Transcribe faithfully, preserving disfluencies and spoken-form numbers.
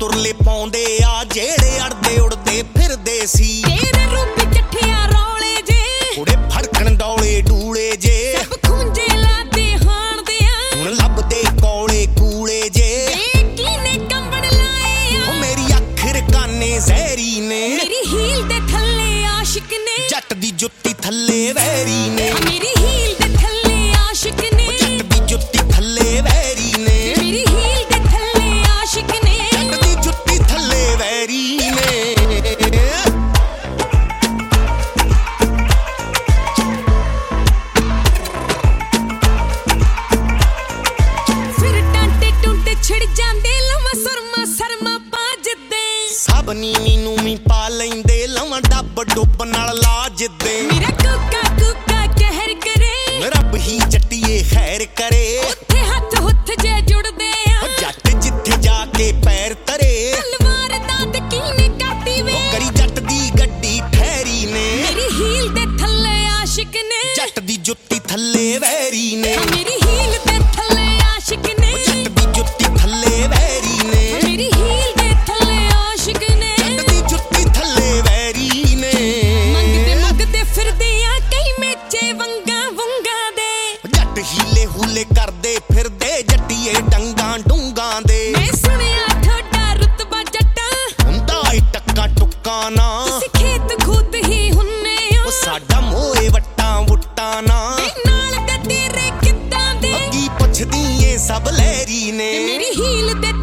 ਤੁਰਲੇ ਪਾਉਂਦੇ ਆ ਜਿਹੜੇ ਅੜਦੇ ਉੜਦੇ ਫਿਰਦੇ ਸੀ ਤੇਰੇ ਰੂਪ ਚੱਠਿਆ ਰੌਲੇ ਜੇ ਕੁੜੇ ਫੜਕਣ ਡੌਲੇ ਡੂਲੇ ਜੇ ਸਭ ਖੁੰਝੇ ਲਾਦੇ ਹਾਣਦੇ ਆ ਹੁਣ ਲੱਭਦੇ ਕੋਲੇ ਕੂਲੇ ਜੇ ਵੇ ਕੀਨੇ ਕੰਬਣ ਲਾਏ ਆ ਉਹ ਮੇਰੀ ਅੱਖ ਰਕਾਨੇ ਜ਼ਹਿਰੀ ਨੇ ਮੇਰੀ ਹੀਲ ਦੇ ਥੱਲੇ ਆਸ਼ਿਕ ਨੇ ਜੱਟ ਦੀ ਜੁੱਤੀ ਥੱਲੇ ਵੈਰੀ ਨੇ ਆ ਮੇਰੀ ਹੀਲ ਦੇ ਥੱਲੇ ਆਸ਼ਿਕ ਨੇ ਜੱਟ ਦੀ ਜੁੱਤੀ ਥੱਲੇ ਵੈਰੀ ਨੇ ਮੇਰੀ ਹੀਲ ਦੇ ਥੱਲੇ ਆਸ਼ਿਕ ਨੇ ਜੱਟ ਦੀ ਜੁੱਤੀ ਥੱਲੇ ਵੈਰੀ ਨੇ ਫਿਰ ਟਾਂਟੇ ਟੁੰਟੇ ਛਿੜ ਜਾਂਦੇ ਲਵਾਂ ਸਰਮਾ ਸਰਮਾ ਪਾਜਦੇ ਸਭ ਨੀਵੀਂ ਨੂੰ ਵੀ ਪਾ ਲੈਂਦੇ ਲਵਾਂ ਡੱਬ ਡੁੱਬ ਨਾਲ ਲਾਜਦੇ ਮੇਰਾ ਕੁੱਕਾ ਕੁੱਕਾ ਕਹਿਰ ਕਰੇ ਰੱਬ ਹੀ ਜੱਟੀਏ ਖੈਰ ਕਰੇ ਉੱਥੇ ਹੱਥ ਹੁੱਥ ਜੇ ਜੁੜਦੇ ਉਹ ਆ ਜੱਟ ਜਿੱਥੇ ਜਾ ਕੇ ਪੈਰ ਤਰੇ ਤਲਵਾਰ ਦਾਦ ਕੀਨੇ ਕਰਦੀ ਵੇ ਉਹ ਕਰੀ ਜੱਟ ਦੀ ਗੱਡੀ ਠਹਿਰੀ ਨੇ ਮੇਰੀ ਹੀਲ ਦੇ ਥੱਲੇ ਆਸ਼ਿਕ ਨੇ ਜੱਟ ਦੀ ਜੁੱਤੀ ਥੱਲੇ ਵੈਰੀ ਨੇ ਆ ਮੇਰੀ ਹੀਲ ਦੇ ਥੱਲੇ ਆਸ਼ਿਕ ਨੇ ਜੱਟ ਦੀ ਜੁੱਤੀ ਥੱਲੇ ਵੈਰੀ ਆ ਨੇ ਮੇਰੀ ਹੀਲ ਦੇ ਥੱਲੇ ਆਸ਼ਿਕ ਨੇ ਜੱਟ ਦੀ ਜੁੱਤੀ ਥੱਲੇ ਵੈਰੀ ਨੇ ਮੰਗਦੇ ਮੰਗਦੇ ਫਿਰਦੇ ਆ ਕਈ ਮੇਚੇ ਵੰਗਾ ਵੰਗਾ ਦੇ ਜੱਟ ਹੀਲੇ ਹੂਲੇ ਕਰਦੇ ਫਿਰਦੇ ਜੱਟੀਏ ਡੰਗਾਂ ਡੂੰਗਾਂ ਦੇ ਮੈਂ ਸੁਣਿਆ ਤੁਹਾਡਾ ਰੁਤਬਾ ਜੱਟਾਂ ਹੁੰਦਾ ਈ ਟੱਕਾ ਟੁੱਕਾ ਨਾ ਤੁਸੀਂ ਖੇਤ ਖੂਤ ਹੀ ਹੁੰਨੇ ਉਹ ਹੋ ਸਾਡਾ ਮੋਏ ਵੱਟਾਂ ਵੁੱਟਾਂ ਨਾ ਤੇ ਨਾਲ ਦੇ ਤੇਰੇ ਕਿੱਦਾਂ ਦੇ ਕੀ ਪੁੱਛਦੀ ਏ ਸਭ ਲਹਿਰੀ ਨੇ ਤੇ ਮੇਰੀ ਹੀਲ ਦੇ